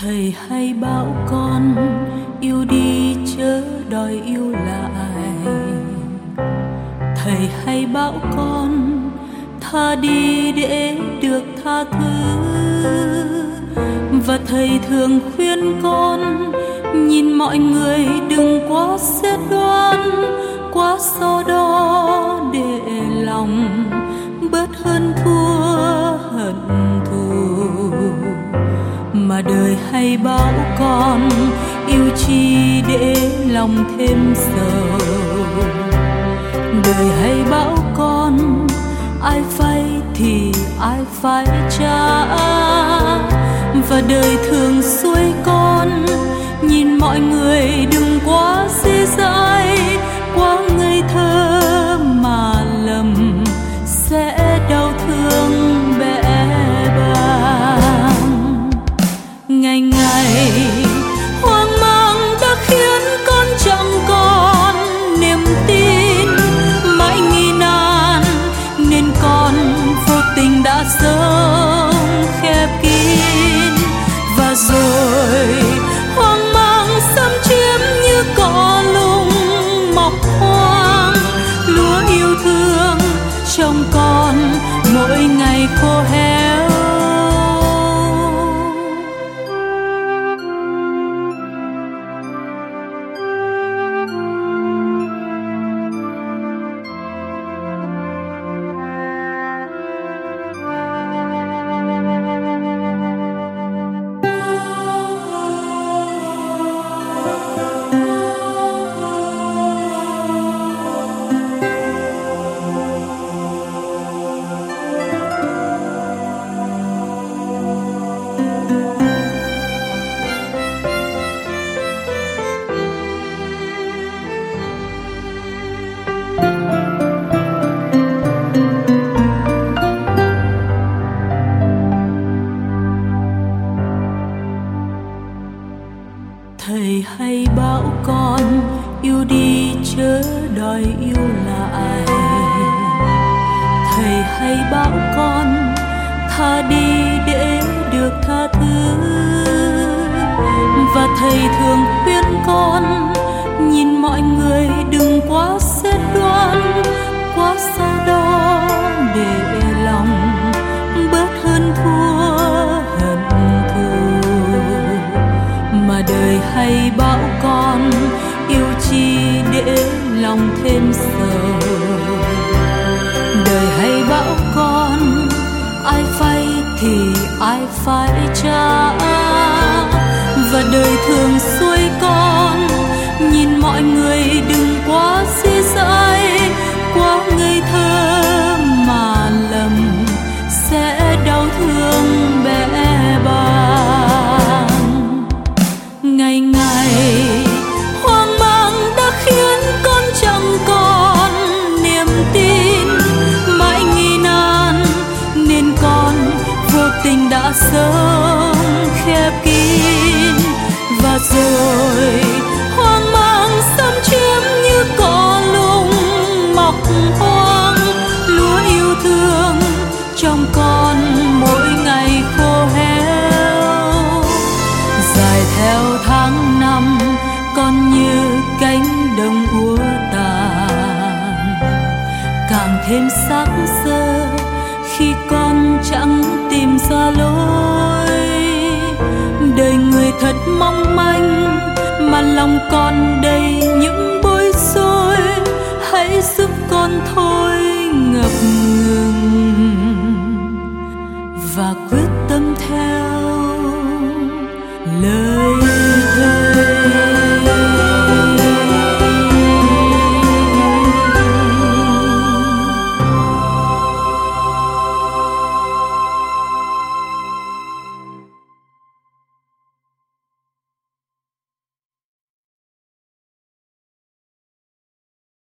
Thầy hay bảo con yêu đi chớ đòi yêu lại. Thầy hay bảo con tha đi để được tha thứ. Và thầy thường khuyên con nhìn mọi người đừng quá xét đoán, quá so đo để lòng bớt hơn thua hận thù. Mà đời hay bảo con yêu chi để lòng thêm sầu. Đời hay bảo con ai vay thì ai phải trả. Và đời thường xuôi con nhìn mọi người đừng quá dễ dãi, quá ngây thơ mà lầm sẽ đau thương bẽ bàng. Ngày ngày hoang mang đã khiến con chẳng còn niềm tin, mãi nghi nan nên con vô tình đã sống khép kín. Và rồi hoang mang xâm chiếm như cỏ lùng mọc hoang. Lúa yêu thương trong con mỗi ngày khô héo. Thầy hay bảo con yêu đi chớ đòi yêu lại. Thầy hay bảo con tha đi để được tha thứ. Và thầy thường khuyên con nhìn mọi người đừng quá xét đoán, quá so đo để lòng bớt hơn thua hận thù. Mà đời hay bảo con yêu chi để lòng thêm sầu. Đời hay bảo con ai vay thì ai phải trả. Và đời thường xuôi con nhìn mọi người đừng quá dễ dãi, quá ngây thơ mà lầm sẽ đau thương bẽ bàng. Ngày ngày hoang mang đã khiến con chẳng còn niềm tin, mãi nghi nan nên con vô tình đã sống khép kín. Và rồi hoang mang xâm chiếm như cỏ lùng mọc hoang. Lúa yêu thương trong con mỗi ngày khô héo. Dài theo tháng năm con như cánh đồng úa tàn, càng thêm xác xơ khi con chẳng tìm ra lối. Đời người thật mong manh mà lòng con đầy những bối rối. Hãy giúp con thôi ngập ngừng và quyết tâm theo lời